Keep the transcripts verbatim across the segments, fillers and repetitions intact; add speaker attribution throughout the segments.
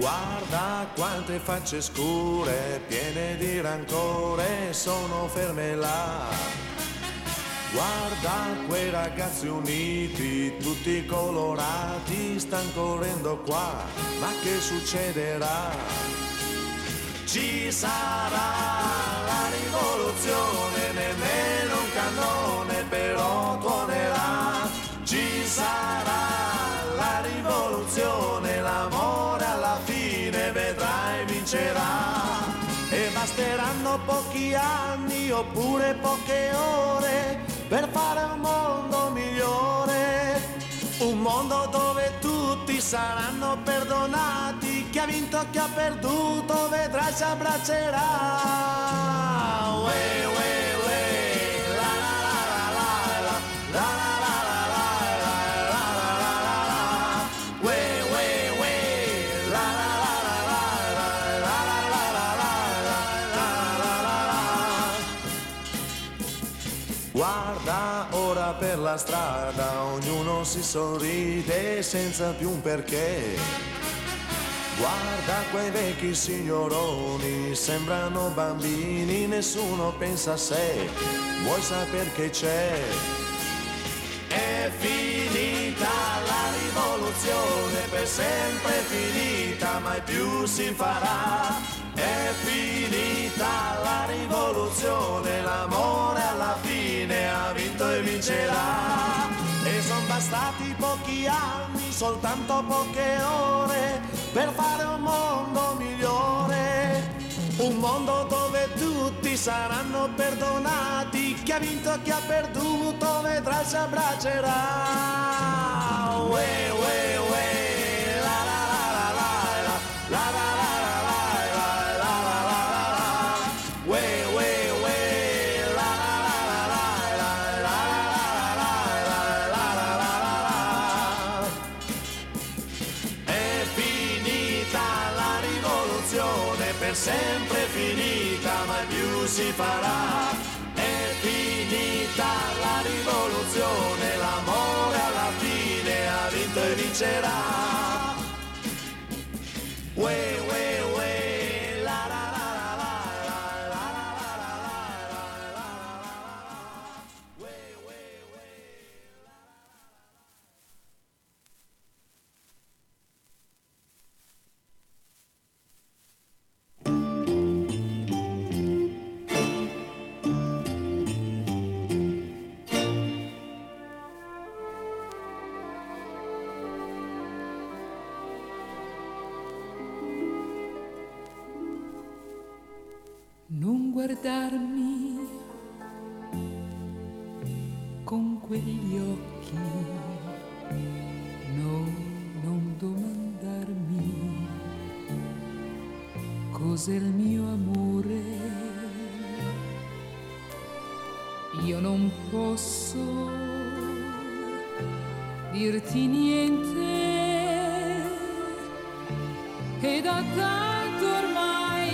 Speaker 1: Guarda quante facce scure, piene di rancore, sono ferme là. Guarda quei ragazzi uniti, tutti colorati, stanno correndo qua. Ma che succederà? Ci sarà la rivoluzione, nemmeno un cannone però tuonerà. Ci sarà la rivoluzione, l'amore alla fine vedrai vincerà. E basteranno pochi anni oppure poche ore per fare un mondo migliore, un mondo dove tutti saranno perdonati, chi ha vinto, chi ha perduto, vedrai si abbraccerà. Uè, uè, uè, la la la la la, la la la la la, la la la la, uè, uè, uè, la la la la la, la la la la la, la la la la. Guarda ora per la strada, ognuno si sorride senza più un perché. Guarda quei vecchi signoroni, sembrano bambini, nessuno pensa a sé. Vuoi sapere che c'è? È finita la rivoluzione, per sempre finita, mai più si farà. È finita la rivoluzione, l'amore alla fine ha vinto e vincerà. E son bastati pochi anni, soltanto poche ore, per fare un mondo migliore, un mondo dove tutti saranno perdonati, chi ha vinto, chi ha perduto, vedrai si abbraccerà. Uè, uè, uè, la la la la la, la la la la la, la la la la, uè, uè, uè, la la la la la, la la la la, la la la. È finita la rivoluzione, per sempre finita, mai più si farà. È finita la rivoluzione, l'amore alla fine ha vinto e vincerà. Uè, uè, uè, la la la la la, la la la la la, la la la, uè, uè, uè.
Speaker 2: Non guardarmi con quegli occhi, no, non domandarmi cos'è il mio amore. Io non posso dirti niente, e da tanto ormai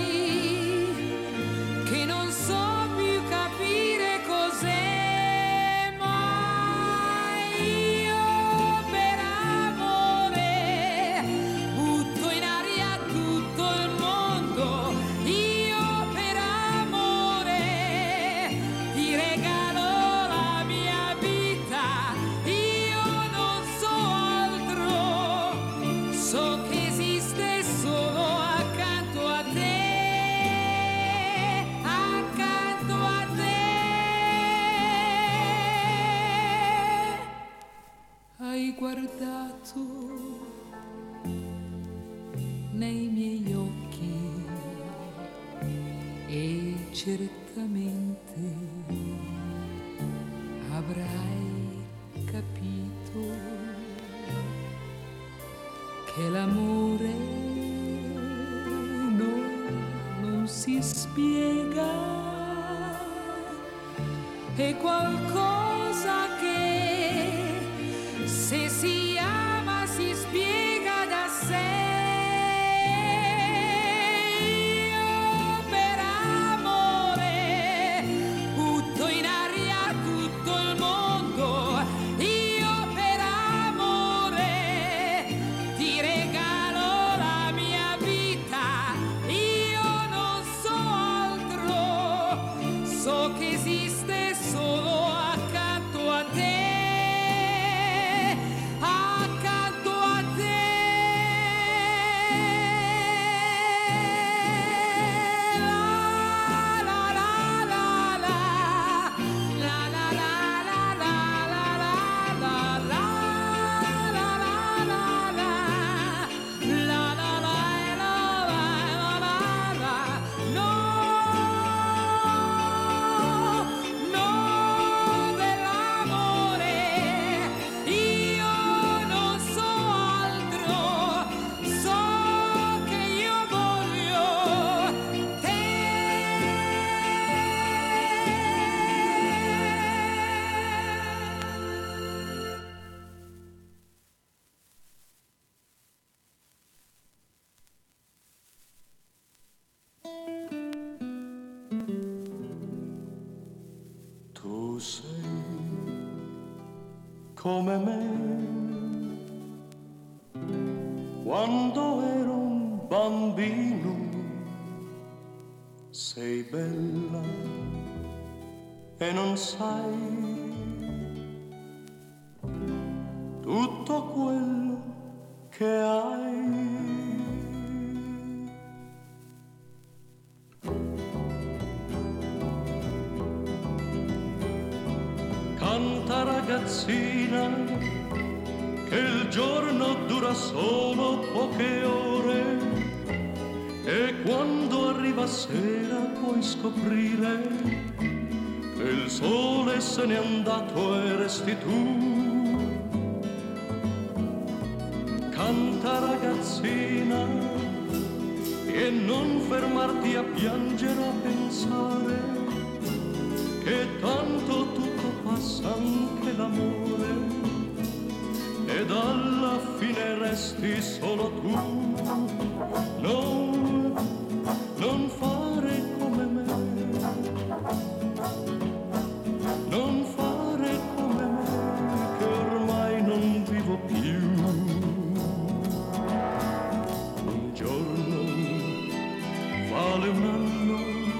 Speaker 2: che non so più capire cos'è mai. Io per amore butto in aria tutto il mondo, io per amore ti regalo la mia vita, io non so altro, so che esiste solo accanto a te. Hai guardato nei miei occhi e certamente avrai capito che l'amore no, non si spiega, è qualcosa che se si ama si spiega da sé. Io per amore butto in aria tutto il mondo, io per amore ti regalo la mia vita.
Speaker 3: come me. Quando ero un bambino sei bella e non sai tutto quello che hai. Canta ragazzina che il giorno dura solo poche ore e quando arriva sera puoi scoprire che il sole se n'è andato e resti tu. Canta ragazzina e non fermarti a piangere o a pensare che tanto tutto passa, anche l'amore, ed alla fine resti solo tu. Non, non fare come me, non fare come me, che ormai non vivo più. Un giorno vale un anno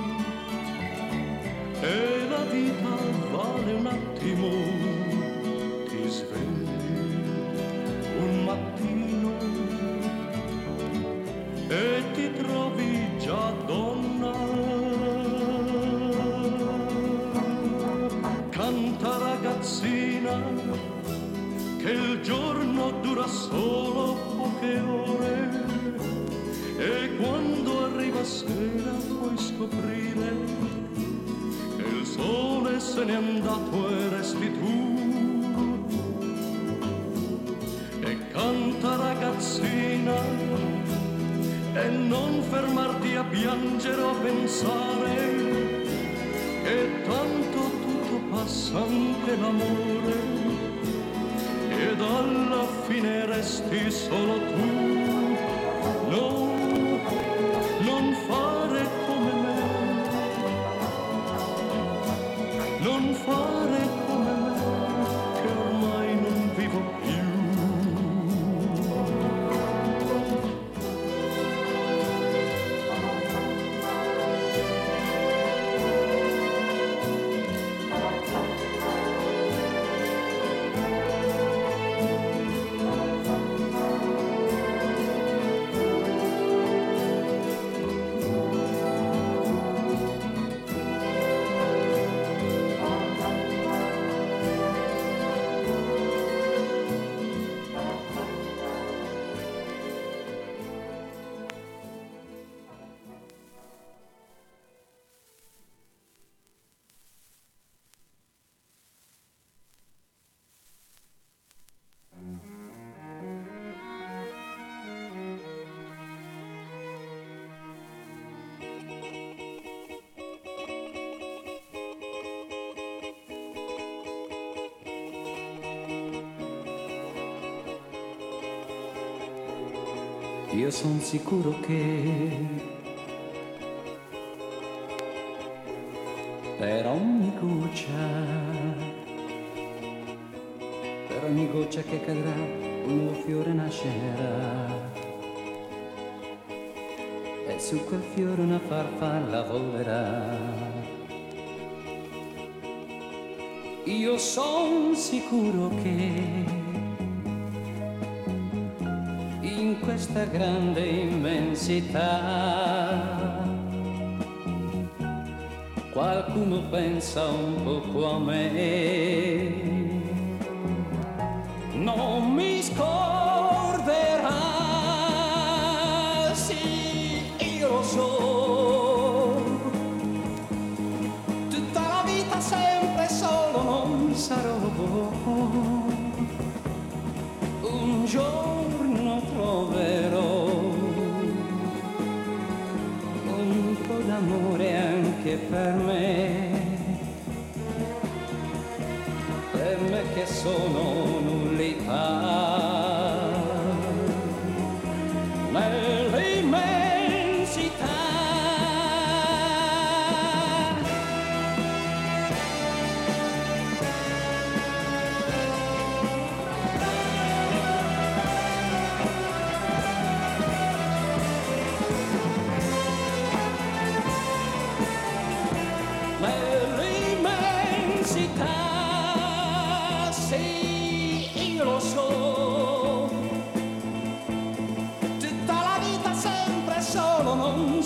Speaker 3: e la vita vale un attimo. Ti svegli un mattino e ti trovi già donna. Canta ragazzina che il giorno dura solo poche ore e quando arriva sera puoi scoprire che il sole se n'è andato e resti tu. E canta ragazzina e non fermarti a piangere o a pensare che tanto tutto passa, anche l'amore, ed alla fine resti solo tu. No, non fare come me, non fare come me, che ormai non vivo più.
Speaker 4: Io son sicuro che per ogni goccia, per ogni goccia che cadrà, un nuovo fiore nascerà. E su quel fiore una farfalla volerà. Io son sicuro che in questa grande immensità qualcuno pensa un poco a me. Non mi scorderà, sì, io lo so. Tutta la vita sempre solo non sarò. Un giorno troverò un po' d'amore anche per me, per me che sono nullità nell'immensità.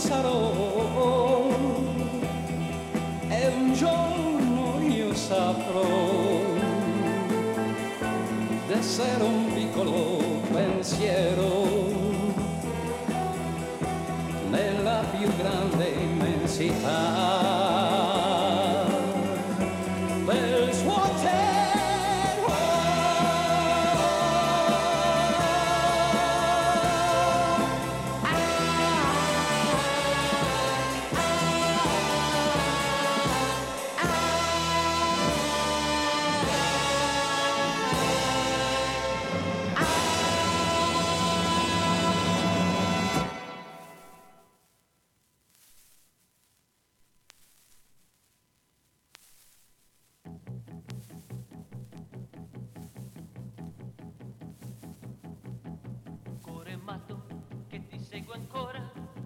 Speaker 4: sarò e un giorno io saprò d'essere un piccolo pensiero nella più grande immensità del suo cielo.
Speaker 5: Cuore matto che ti segue ancora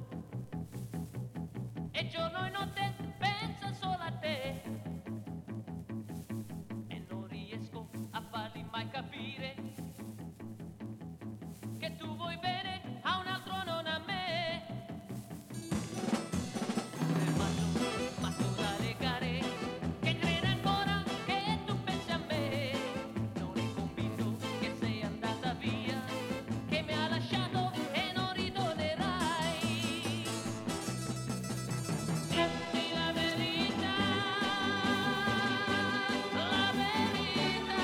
Speaker 5: e giorno e notte pensa solo a te e non riesco a farli mai capire che tu vuoi bene a un altro, non a me. Cuore matto, matto da legare, che crede ancora che tu pensi a me, non è convinto che sei andata via, che mi ha lasciato e non ritornerai. Dimmi la verità, la verità,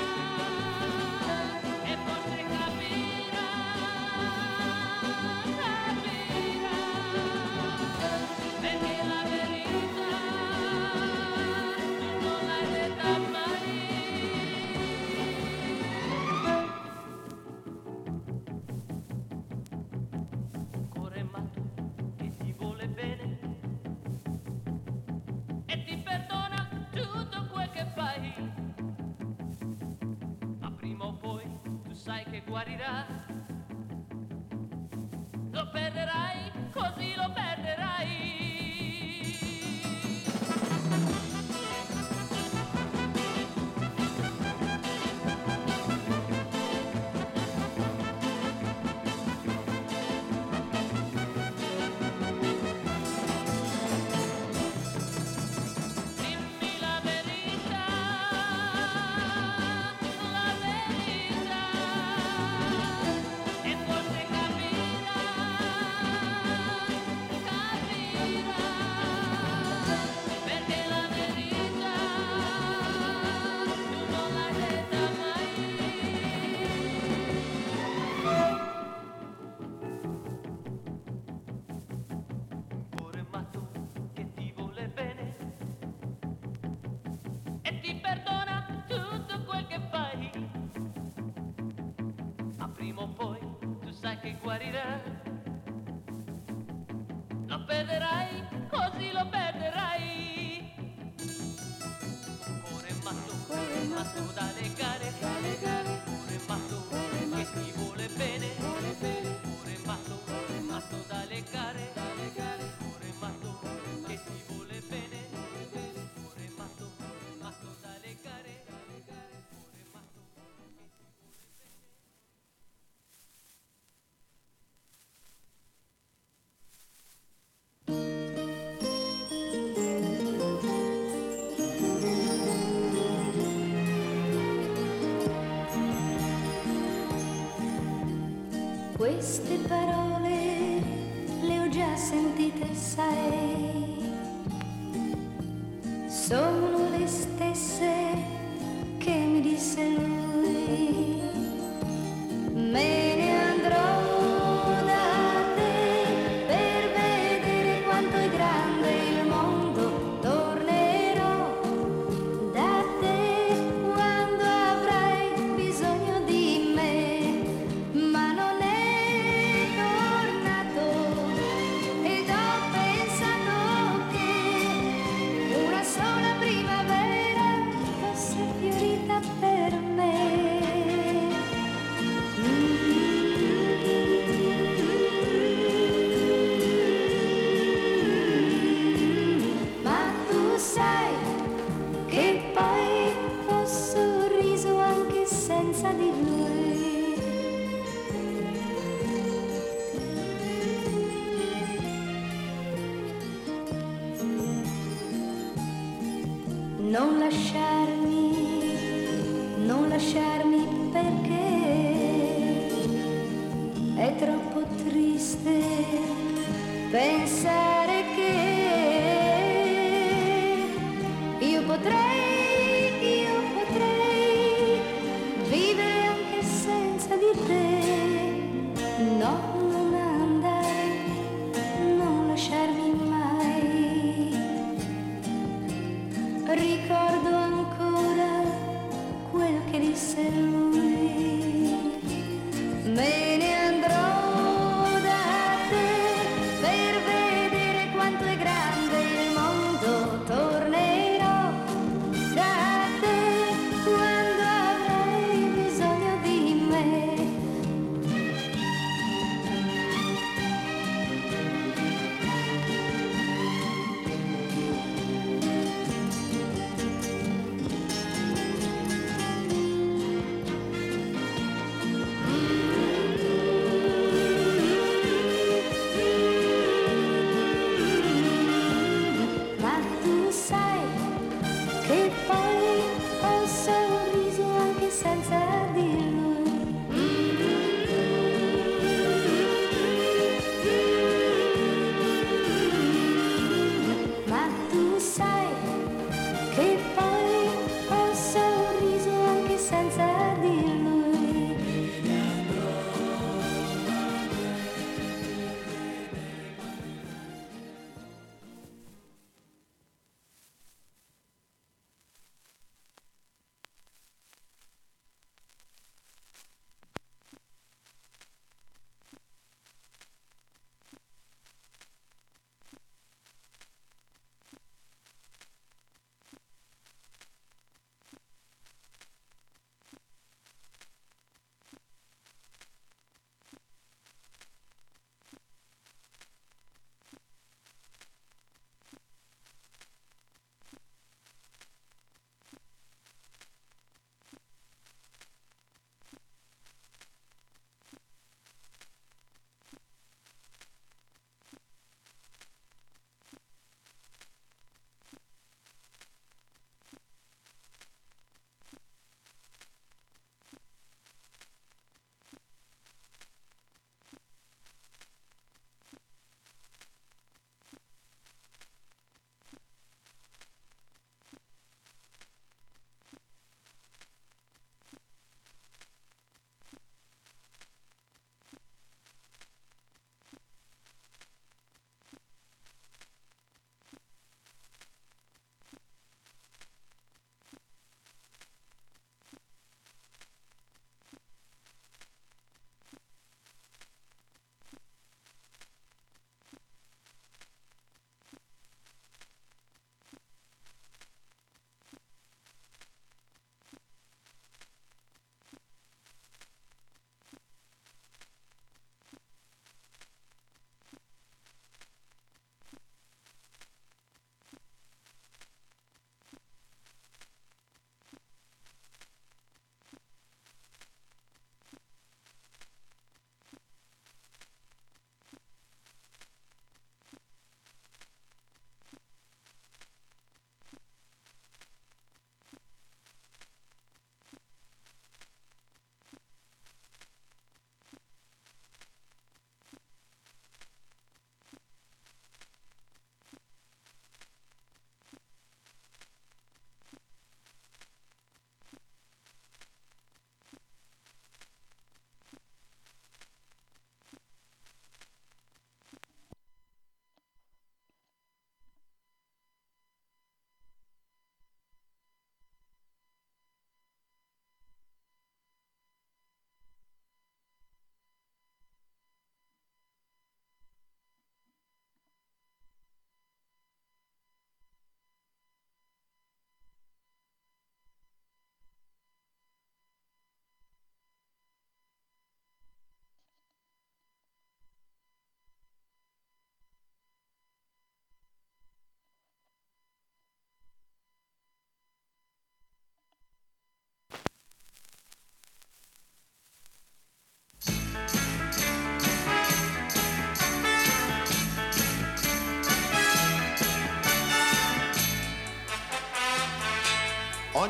Speaker 5: e forse capirà, capirà, perché la verità tu non l'hai detta mai. Cuore matto che ti vuole bene e ti perdona tutto quel che fai, ma prima o poi tu sai che guarirà, lo perderai, così lo perderai. Dimmi la verità, la verità, e forse capirà, capirà, perché la verità tu non l'hai detta mai. Cuore matto che ti vuole bene e ti perdona tutto quel che fai, ma prima o poi tu sai che guarirà, lo perderai, così lo perderai. Cuore matto, cuore matto da legare, cuore matto che ti vuole bene, cuore matto, matto da legare, cuore matto che ti vuole bene, cuore matto, matto da legare, cuore matto che ti vuole bene.
Speaker 6: Queste parole le ho già sentite, sai, sono le stesse che mi disse lui. Me ne andrò da te per vedere quanto è grande il mondo, tornerò da te quando avrai bisogno di me, ma non è tornato ed ho pensato che una sola primavera fosse fiorita per me. non lasciarmi, non lasciarmi perché è troppo triste pensare che io potrei, io potrei vivere anche senza di te. No, non andare, non lasciarmi mai. Ricordo ancora quel che disse lui: me ne andrò da te per vedere quanto è grande il mondo. Tornerò da te quando avrai bisogno di me.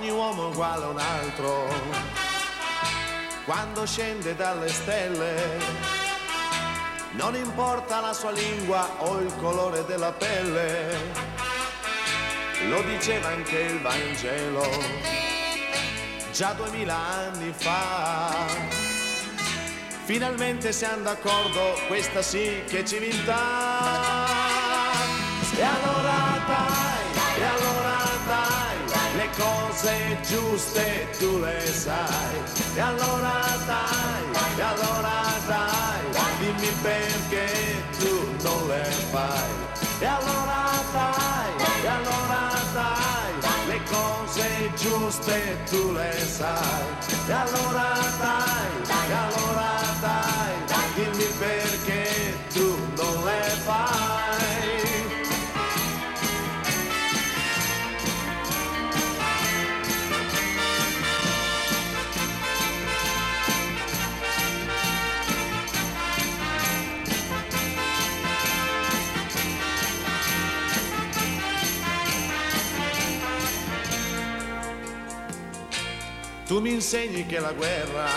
Speaker 1: ogni uomo uguale a un altro, quando scende dalle stelle, non importa la sua lingua o il colore della pelle, lo diceva anche il Vangelo, già duemila anni fa. Finalmente siamo d'accordo, questa sì che civiltà. E allora dai, e allora dai, le cose giuste tu le sai. E allora dai, e allora dai, dimmi perché tu non le fai. E allora dai, e allora dai, le cose giuste tu le sai. E allora dai, e allora dai, dimmi perché tu non le fai. Tu mi insegni che la guerra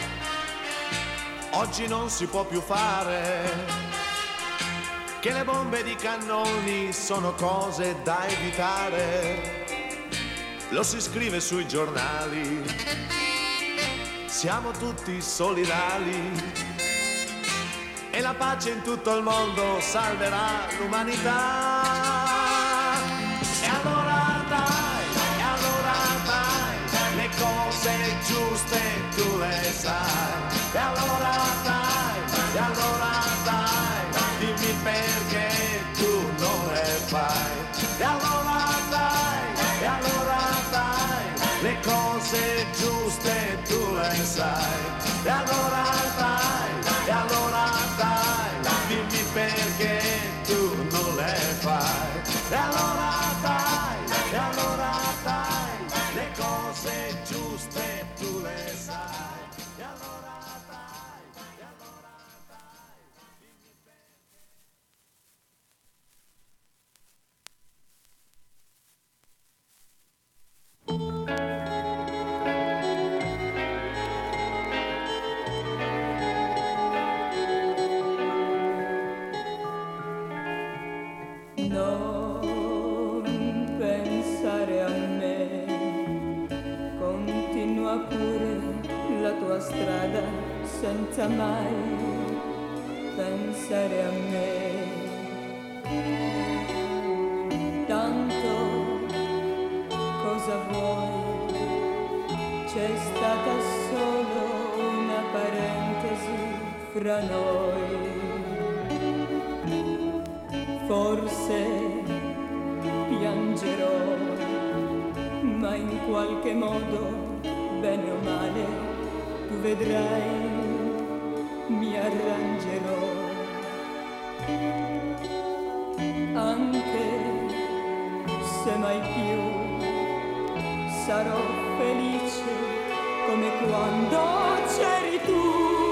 Speaker 1: oggi non si può più fare, che le bombe di cannoni sono cose da evitare. Lo si scrive sui giornali, siamo tutti solidali e la pace in tutto il mondo salverà l'umanità. E allora dai, e allora dai, le cose giuste tu le sai. E allora dai, e allora dai, dimmi perché tu non le fai. E allora dai, e allora dai, le cose giuste tu le sai. E allora dai, e allora dai, dimmi perché tu non le fai. E allora dai, e allora dai, le cose giuste tu le sai. E allora dai, e allora dai, dimmi perché.
Speaker 7: Non pensare a me, continua pure la tua strada senza mai pensare a me. Tanto cosa vuoi? C'è stata solo una parentesi fra noi. Forse piangerò, ma in qualche modo, bene o male, tu vedrai, mi arrangerò. Anche se mai più sarò felice come quando c'eri tu.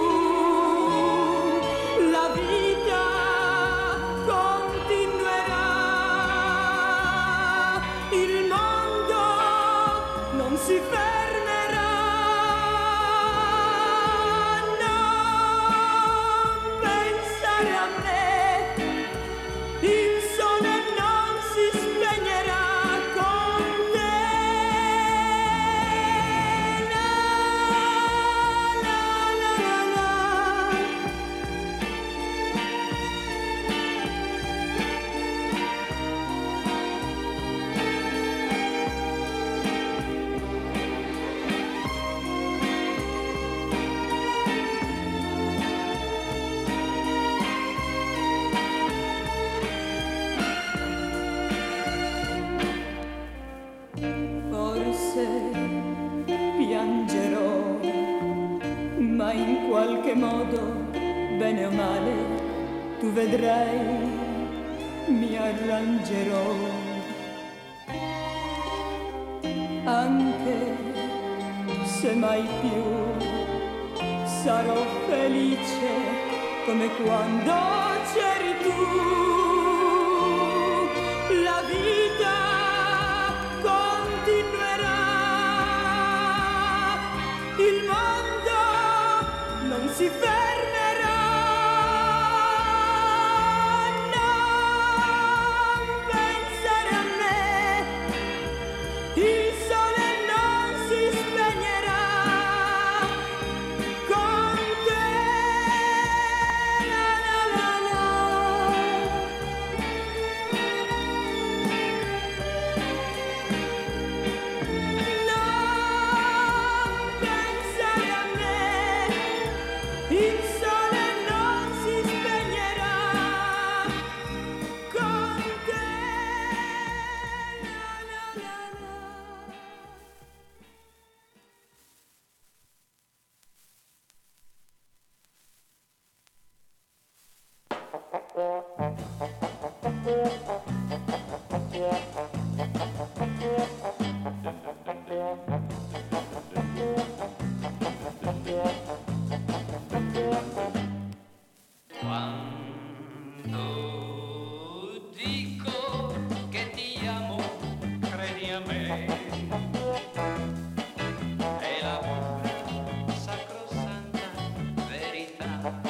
Speaker 7: La vita continuerà, il mondo non si fermerà. Non pensare a me, il sole non si spegnerà con te. Na, na, na, na, na. Forse piangerò, ma in qualche modo, bene o male, tu vedrai, mi arrangerò. Anche se mai più sarò felice come quando c'eri tu. La vita continuerà, si fermerà. Non pensare a me, il sole non si spegnerà con te. La la la la. Non pensare a me, il sole non si spegnerà con te. La la la la.
Speaker 5: Quando dico che ti amo, credi a me, è la pura sacrosanta verità.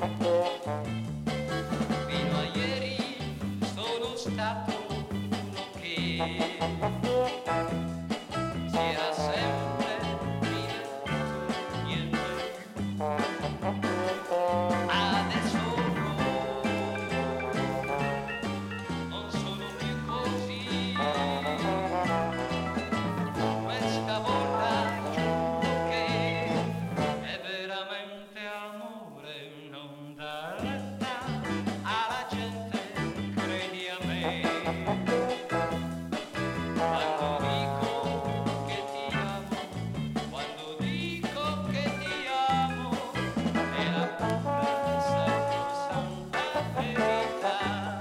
Speaker 5: Fino a ieri sono stato uno che si era sempre divertito, niente più. Adesso non sono più così. Questa volta giuro che è veramente amore, non dà retta alla gente, credi a me. Quando dico che ti amo, quando dico che ti amo, è la pura sacrosanta verità.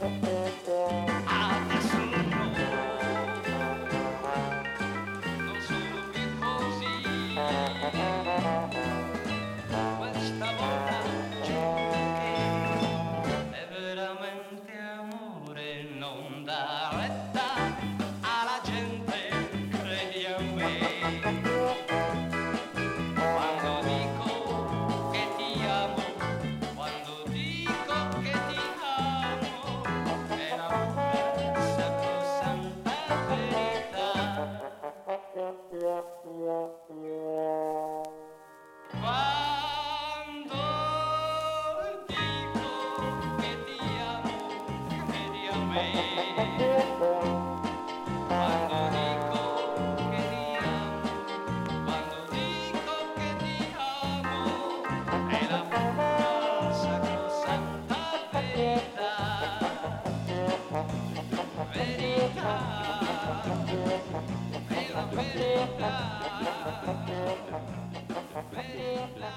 Speaker 5: Adesso no, non sono più così. Questa volta giuro che è veramente amore, non dà retta alla gente, credi a me. Quando dico che ti amo, quando dico che ti amo, è la pura sacrosanta verità. Quando dico che ti amo, credi a me. Quando dico che ti amo, quando dico che ti amo, è la pura sacrosanta verità. Verità, è la verità. Verità.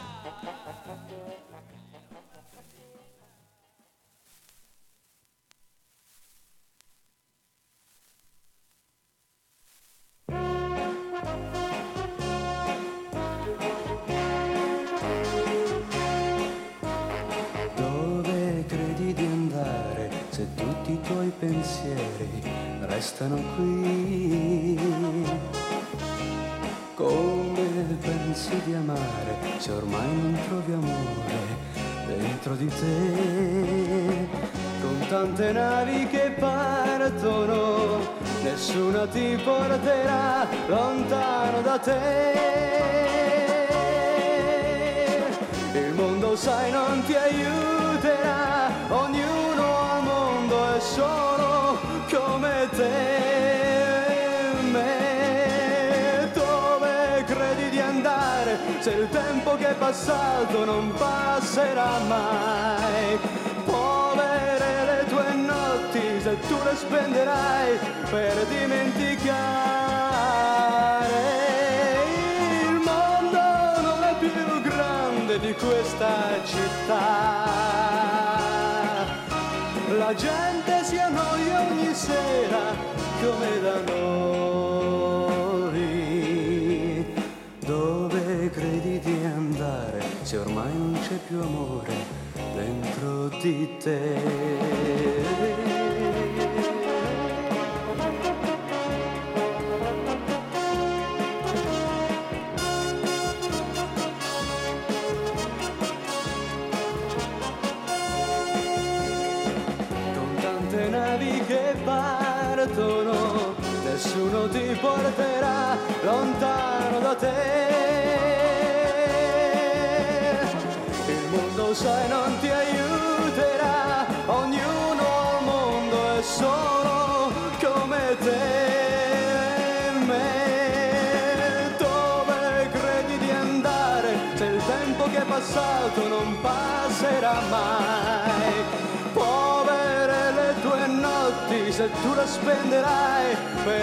Speaker 4: Dove credi di andare se tutti i tuoi pensieri restano qui? Come pensi di amare se ormai non trovi amore dentro di te? Con tante navi che partono, nessuna ti porterà lontano da te. Il mondo, sai, non ti aiuterà, ognuno al mondo è solo come te e me. Dove credi di andare se il tempo che è passato non passerà mai? Povere le tue notti se tu le spenderai per dimenticare. Il mondo non è più grande di questa città, la gente si annoia ogni sera come da noi. Dove credi di andare se ormai non c'è più amore dentro di te? navi che partono, nessuno ti porterà lontano da te. Il mondo, sai, non ti aiuterà, ognuno al mondo è solo come te e me. Dove credi di andare se il tempo che è passato non passerà mai? Povere le tue notti se tu le spenderai per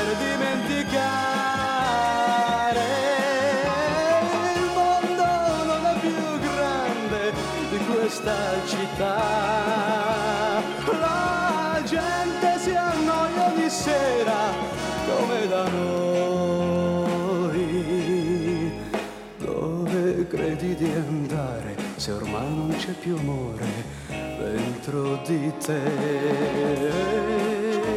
Speaker 4: dimenticare. Il mondo non è più grande di questa città, la gente si annoia ogni sera come da noi. Dove credi di andare se ormai non c'è più amore dentro di te?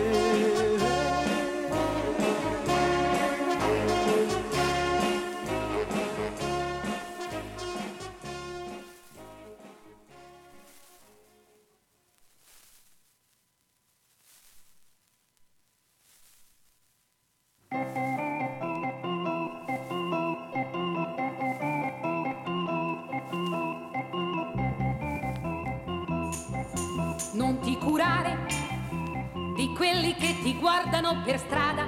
Speaker 2: Non ti curare di quelli che ti guardano per strada,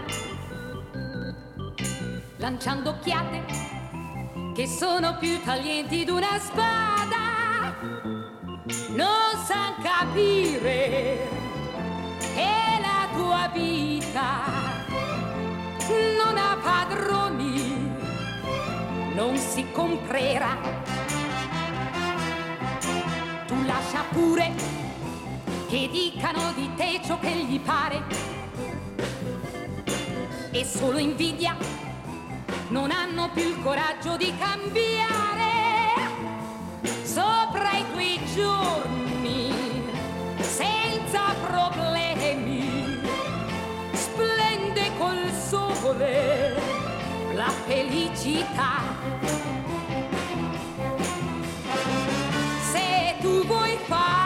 Speaker 2: lanciando occhiate che sono più taglienti d'una spada. Non san capire che la tua vita non ha padroni, non si comprerà. Tu lascia pure che dicano di te ciò che gli pare, e solo invidia, non hanno più il coraggio di cambiare. Sopra i tuoi giorni, senza problemi, splende col sole la felicità. Se tu vuoi fare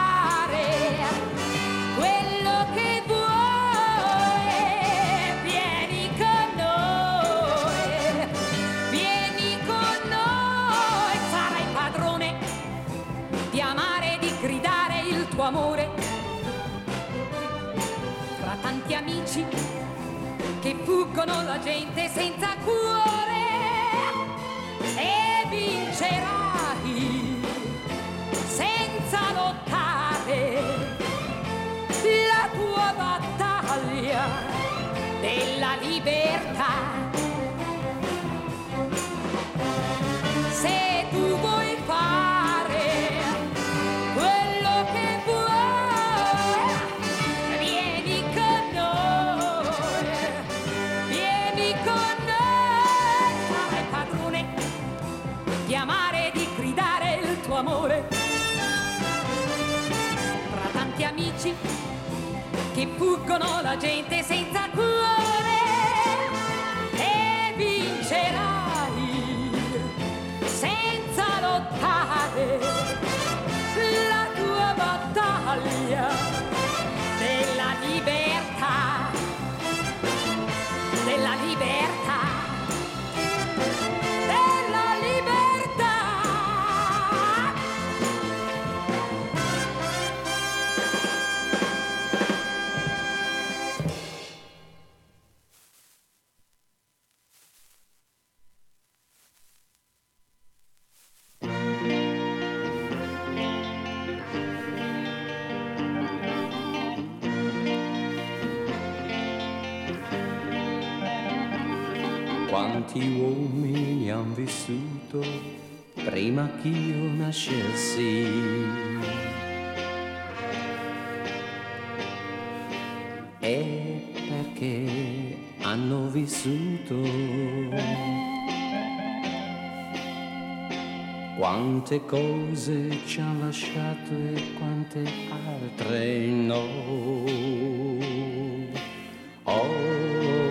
Speaker 2: quello che vuoi, vieni con noi, vieni con noi, sarai padrone di amare e di gridare il tuo amore. Tra tanti amici che fuggono la gente senza cuore, e vincerai senza lottare la tua battaglia della libertà. Se tu vuoi fare quello che vuoi, vieni con noi, vieni con noi, sarai padrone di amare e di gridare il tuo amore. Tra tanti amici che fuggono la gente senza cuore, e vincerai senza lottare la tua battaglia della libertà, della libertà, della libertà.
Speaker 8: Quanti uomini han vissuto prima che io nascessi, e perché hanno vissuto. Quante cose ci hanno lasciato e quante altre no. Oh,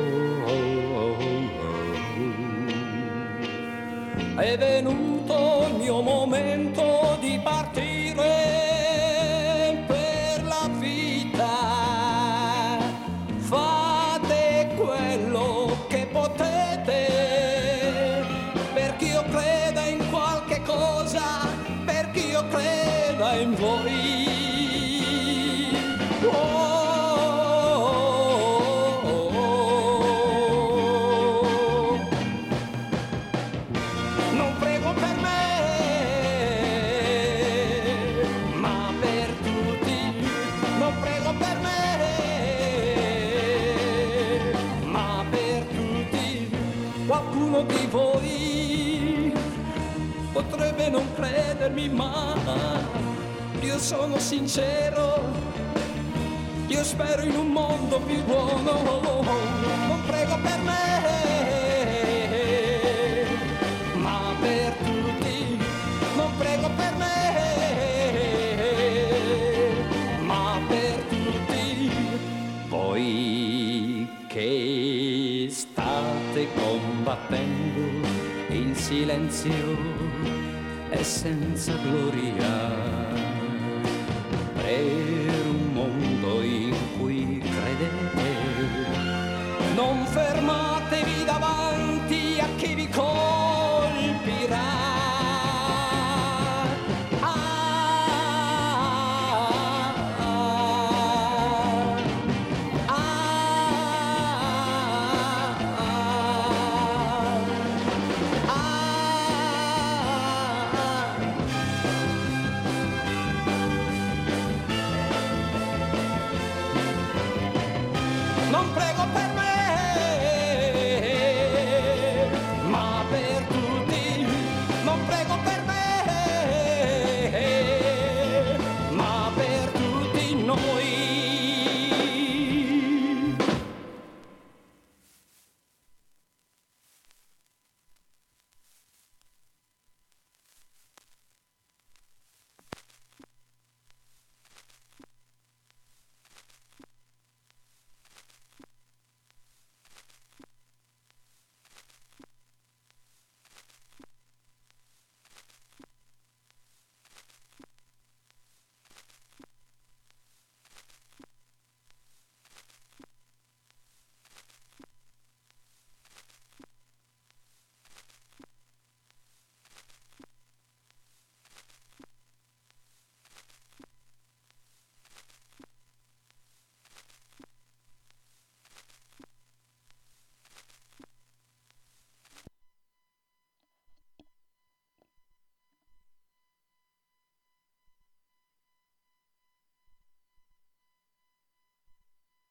Speaker 8: è venuto il mio momento di partire per la vita. cosa perché io creda in voi. Oh, oh, oh. Non prego per me, ma per tutti. Non prego per me, ma per tutti. Qualcuno di voi potrebbe non credermi, ma io sono sincero. Io spero in un mondo più buono. Non prego per me, ma per tutti. Non prego per me, ma per tutti. Voi che state combattendo in silenzio e senza gloria, prego